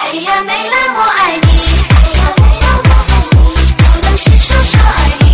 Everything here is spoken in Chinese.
哎呀，没了我爱你，哎呀，没了我爱你，不能是说说而已。